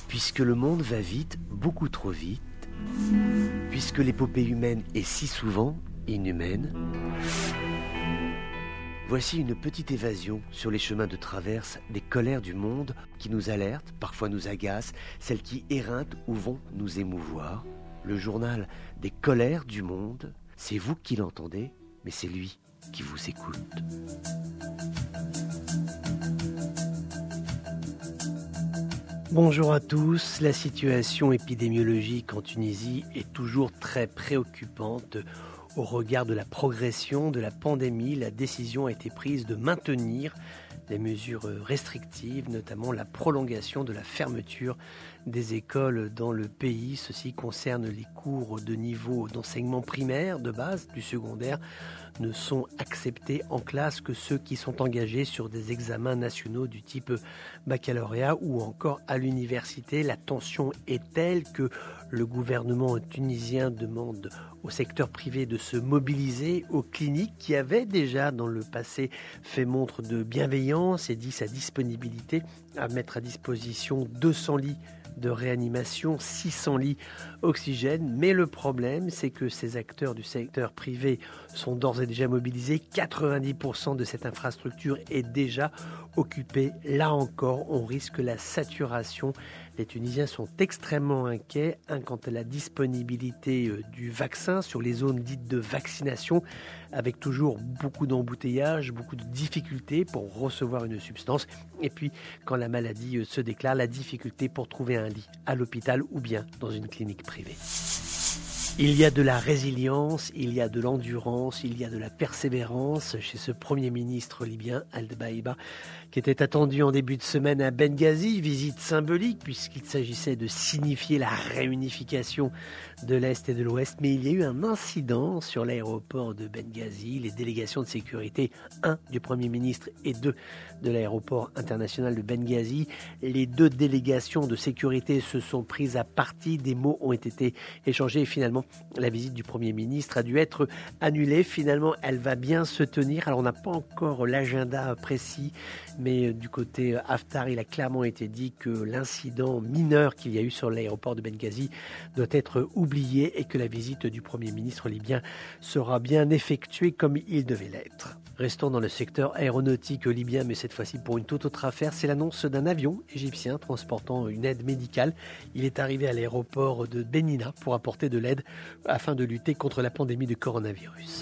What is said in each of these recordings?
Puisque le monde va vite, beaucoup trop vite, puisque l'épopée humaine est si souvent inhumaine, voici une petite évasion sur les chemins de traverse des colères du monde qui nous alertent, parfois nous agacent, celles qui éreintent ou vont nous émouvoir. Le journal des colères du monde, c'est vous qui l'entendez, mais c'est lui qui vous écoute. Bonjour à tous. La situation épidémiologique en Tunisie est toujours très préoccupante. Au regard de la progression de la pandémie, la décision a été prise de maintenir les mesures restrictives, notamment la prolongation de la fermeture des écoles dans le pays. Ceci concerne les cours de niveau d'enseignement primaire, de base, du secondaire, ne sont acceptés en classe que ceux qui sont engagés sur des examens nationaux du type baccalauréat ou encore à l'université. La tension est telle que le gouvernement tunisien demande au secteur privé de se mobiliser, aux cliniques qui avaient déjà dans le passé fait montre de bienveillance et dit sa disponibilité à mettre à disposition 200 lits de réanimation, 600 lits oxygène. Mais le problème, c'est que ces acteurs du secteur privé sont d'ores et déjà mobilisés. 90% de cette infrastructure est déjà occupée. Là encore, on risque la saturation. Les Tunisiens sont extrêmement inquiets quant à la disponibilité du vaccin sur les zones dites de vaccination, avec toujours beaucoup d'embouteillages, beaucoup de difficultés pour recevoir une substance. Et puis, quand la maladie se déclare, la difficulté pour trouver un lit à l'hôpital ou bien dans une clinique privée. Il y a de la résilience, il y a de l'endurance, il y a de la persévérance chez ce Premier ministre libyen, Al-Dbaïba, qui était attendu en début de semaine à Benghazi, visite symbolique puisqu'il s'agissait de signifier la réunification de l'Est et de l'Ouest. Mais il y a eu un incident sur l'aéroport de Benghazi. Les délégations de sécurité, 1 du Premier ministre et 2 de l'aéroport international de Benghazi, les 2 délégations de sécurité se sont prises à partie, des mots ont été échangés et finalement la visite du Premier ministre a dû être annulée. Finalement, elle va bien se tenir. Alors, on n'a pas encore l'agenda précis, mais du côté Haftar, il a clairement été dit que l'incident mineur qu'il y a eu sur l'aéroport de Benghazi doit être oublié et que la visite du Premier ministre libyen sera bien effectuée comme il devait l'être. Restons dans le secteur aéronautique libyen, mais cette fois-ci pour une toute autre affaire. C'est l'annonce d'un avion égyptien transportant une aide médicale. Il est arrivé à l'aéroport de Benina pour apporter de l'aide afin de lutter contre la pandémie de coronavirus.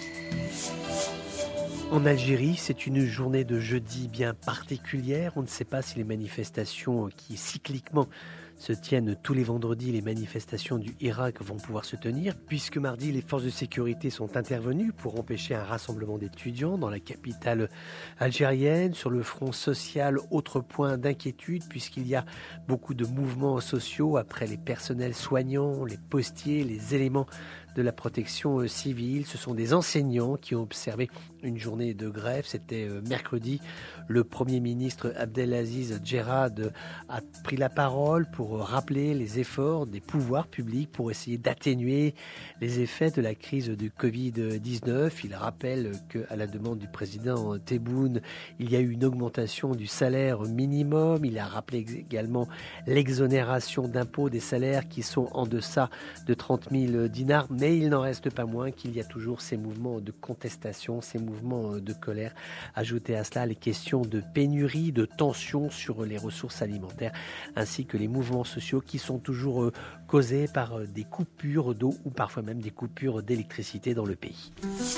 En Algérie, c'est une journée de jeudi bien particulière. On ne sait pas si les manifestations qui cycliquement se tiennent tous les vendredis, les manifestations du Irak vont pouvoir se tenir, puisque mardi, les forces de sécurité sont intervenues pour empêcher un rassemblement d'étudiants dans la capitale algérienne. Sur le front social, autre point d'inquiétude, puisqu'il y a beaucoup de mouvements sociaux après les personnels soignants, les postiers, les éléments de la protection civile. Ce sont des enseignants qui ont observé une journée de grève. C'était mercredi. Le Premier ministre Abdelaziz Djerad a pris la parole pour rappeler les efforts des pouvoirs publics pour essayer d'atténuer les effets de la crise du Covid-19. Il rappelle qu'à la demande du président Tebboune, il y a eu une augmentation du salaire minimum. Il a rappelé également l'exonération d'impôts des salaires qui sont en deçà de 30 000 dinars. Mais il n'en reste pas moins qu'il y a toujours ces mouvements de contestation, ces mouvements de colère. Ajoutez à cela les questions de pénurie, de tension sur les ressources alimentaires, ainsi que les mouvements sociaux qui sont toujours causés par des coupures d'eau ou parfois même des coupures d'électricité dans le pays.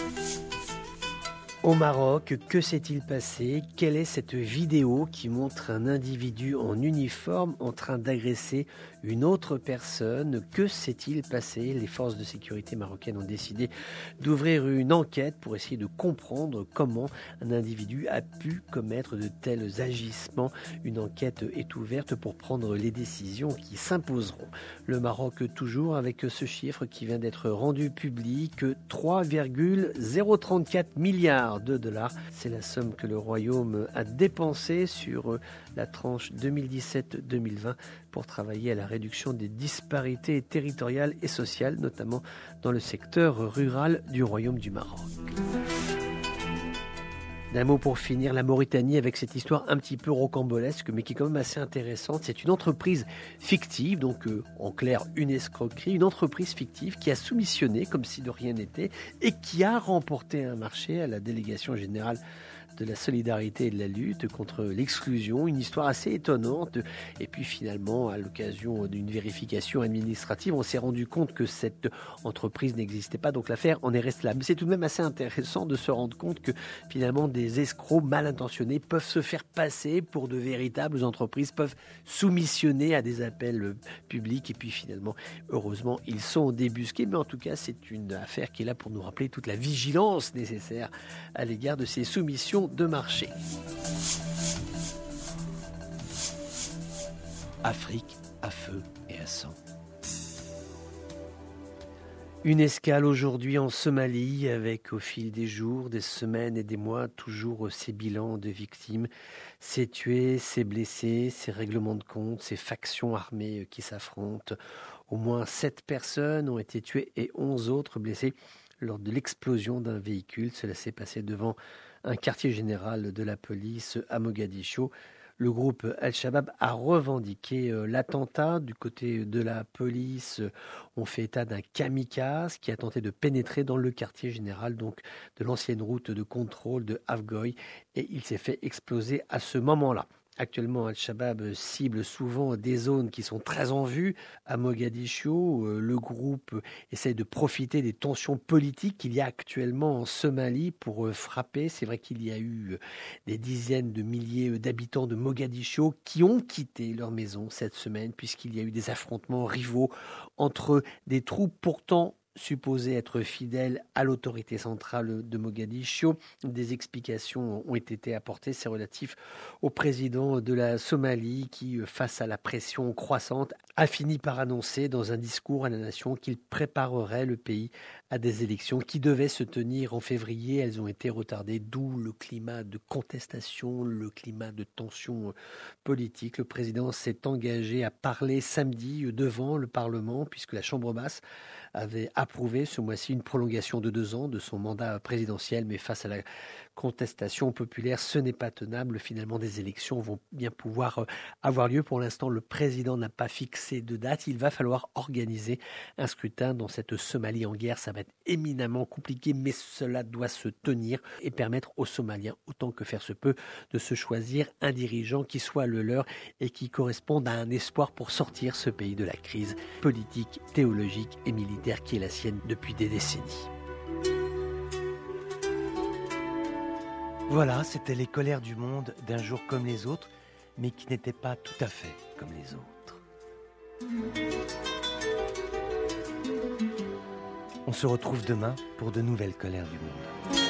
Au Maroc, que s'est-il passé? Quelle est cette vidéo qui montre un individu en uniforme en train d'agresser une autre personne? Que s'est-il passé? Les forces de sécurité marocaines ont décidé d'ouvrir une enquête pour essayer de comprendre comment un individu a pu commettre de tels agissements. Une enquête est ouverte pour prendre les décisions qui s'imposeront. Le Maroc toujours avec ce chiffre qui vient d'être rendu public, 3,034 milliards de dollars. C'est la somme que le Royaume a dépensée sur la tranche 2017-2020 pour travailler à la réduction des disparités territoriales et sociales, notamment dans le secteur rural du Royaume du Maroc. D'un mot pour finir, la Mauritanie avec cette histoire un petit peu rocambolesque mais qui est quand même assez intéressante. C'est une entreprise fictive, donc en clair une escroquerie, une entreprise fictive qui a soumissionné comme si de rien n'était et qui a remporté un marché à la délégation générale de la solidarité et de la lutte contre l'exclusion, une histoire assez étonnante. Et puis finalement, à l'occasion d'une vérification administrative, on s'est rendu compte que cette entreprise n'existait pas, donc l'affaire en est restée là. Mais c'est tout de même assez intéressant de se rendre compte que finalement des escrocs mal intentionnés peuvent se faire passer pour de véritables entreprises, peuvent soumissionner à des appels publics et puis finalement, heureusement, ils sont débusqués. Mais en tout cas, c'est une affaire qui est là pour nous rappeler toute la vigilance nécessaire à l'égard de ces soumissions de marché. Afrique à feu et à sang. Une escale aujourd'hui en Somalie avec au fil des jours, des semaines et des mois toujours ces bilans de victimes, ces tués, ces blessés, ces règlements de compte, ces factions armées qui s'affrontent. Au moins 7 personnes ont été tuées et 11 autres blessées lors de l'explosion d'un véhicule. Cela s'est passé devant un quartier général de la police à Mogadiscio. Le groupe Al-Shabaab a revendiqué l'attentat. Du côté de la police, on fait état d'un kamikaze qui a tenté de pénétrer dans le quartier général donc de l'ancienne route de contrôle de Afgoye et il s'est fait exploser à ce moment-là. Actuellement, Al-Shabaab cible souvent des zones qui sont très en vue. À Mogadiscio, le groupe essaie de profiter des tensions politiques qu'il y a actuellement en Somalie pour frapper. C'est vrai qu'il y a eu des dizaines de milliers d'habitants de Mogadiscio qui ont quitté leur maison cette semaine puisqu'il y a eu des affrontements rivaux entre des troupes pourtant supposé être fidèle à l'autorité centrale de Mogadiscio. Des explications ont été apportées. C'est relatif au président de la Somalie qui, face à la pression croissante, a fini par annoncer dans un discours à la nation qu'il préparerait le pays à des élections qui devaient se tenir en février. Elles ont été retardées, d'où le climat de contestation, le climat de tension politique. Le président s'est engagé à parler samedi devant le Parlement puisque la Chambre basse avait approuvé ce mois-ci une prolongation de 2 ans de son mandat présidentiel, mais face à la contestation populaire, ce n'est pas tenable. Finalement, des élections vont bien pouvoir avoir lieu. Pour l'instant, le président n'a pas fixé de date. Il va falloir organiser un scrutin dans cette Somalie en guerre. Ça va être éminemment compliqué, mais cela doit se tenir et permettre aux Somaliens, autant que faire se peut, de se choisir un dirigeant qui soit le leur et qui corresponde à un espoir pour sortir ce pays de la crise politique, théologique et militaire qui est la sienne depuis des décennies. Voilà, c'était les colères du monde d'un jour comme les autres, mais qui n'étaient pas tout à fait comme les autres. On se retrouve demain pour de nouvelles colères du monde.